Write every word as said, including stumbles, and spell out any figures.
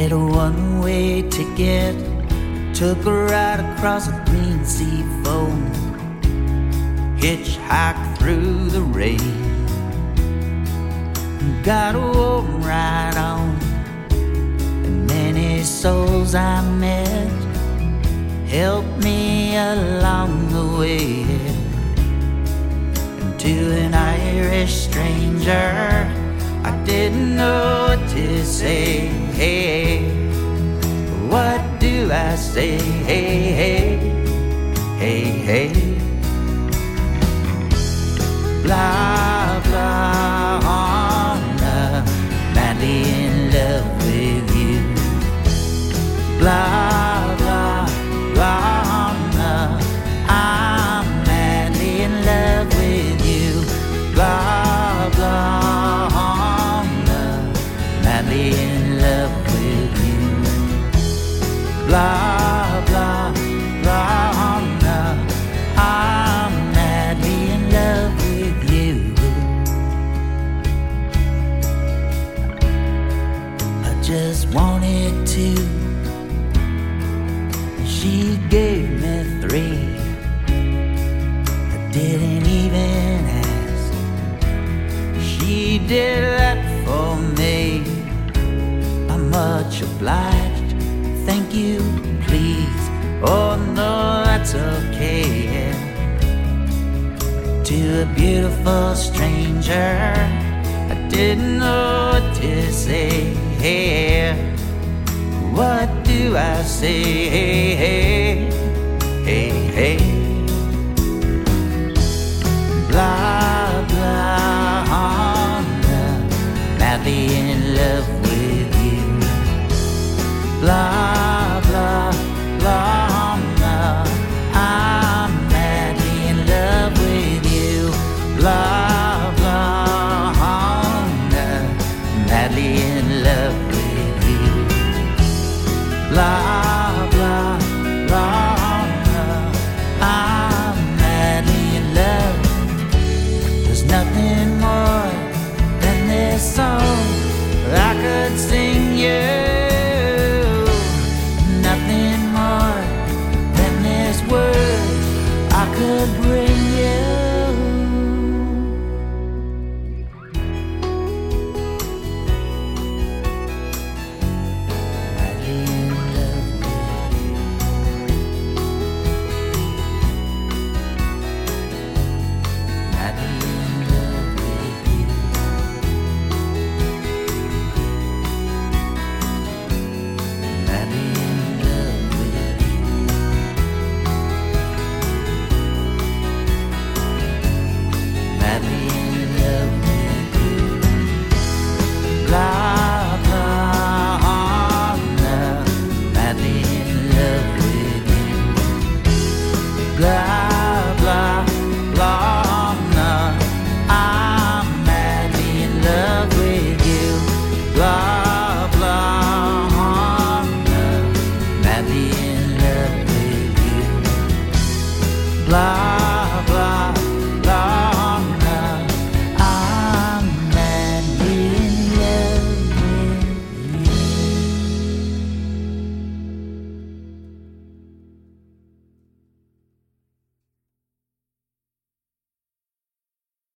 get a one-way ticket, took a ride across a green sea foam, hitchhiked through the rain, got a warm ride on, and many souls I met helped me along the way. And to an Irish stranger, I didn't know what to say. Hey, what do I say? Hey, hey, hey, hey. Blah, blah, I'm madly in love with you. Blah, blah, blah, I'm madly in love with you. Blah, blah, I'm madly in love with you. Blah, blah, blah, I'm madly in love with you. I just wanted to. She gave me three. I didn't even ask. She did that for me. I'm much obliged. Thank you, please. Oh no, that's okay. To a beautiful stranger, I didn't know what to say. Hey, what do I say? Hey, hey, hey, hey.